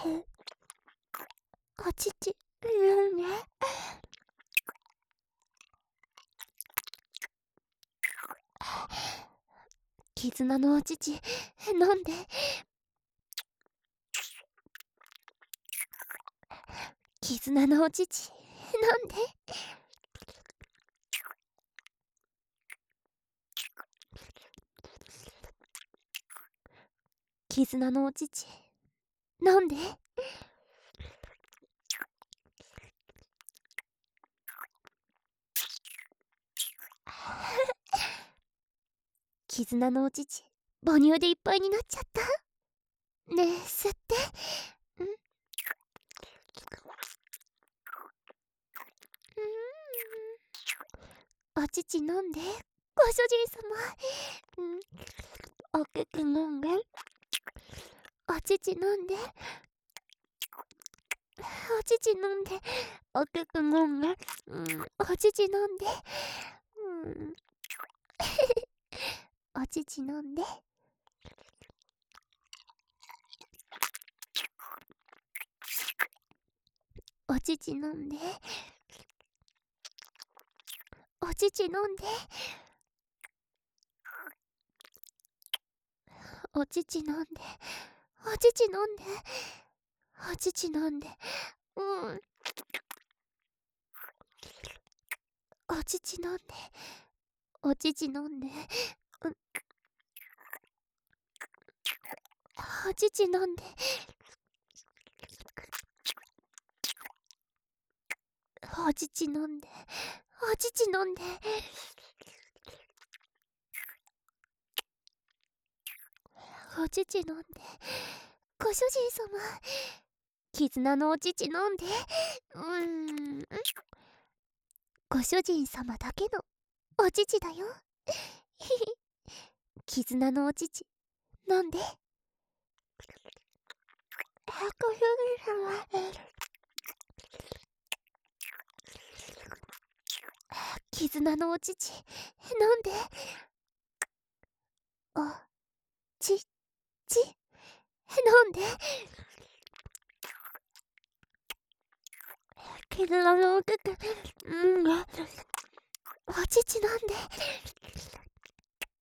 お乳飲んで。絆のお乳飲んで。絆のお乳飲んで。絆のお乳飲んで。絆のお乳母乳でいっぱいになっちゃった。ねえ吸って。お乳飲んでご主人様。おくく飲んで。お乳飲んで。お乳飲んで。おくく飲んで。お乳飲んで。お乳飲んで。お乳飲んで。お乳飲んで。お乳飲んで。お乳飲んで。お乳飲んで。お乳飲んで。お乳飲んで。お乳飲んで。お乳飲んで。お乳飲んで。お乳飲んで。ご主人様。絆のお乳飲んで。ご主人様だけのお乳だよ。絆のお乳飲んで。ご主人様。絆のお乳飲んで。おちち飲んで。絆のお乳お乳飲んで。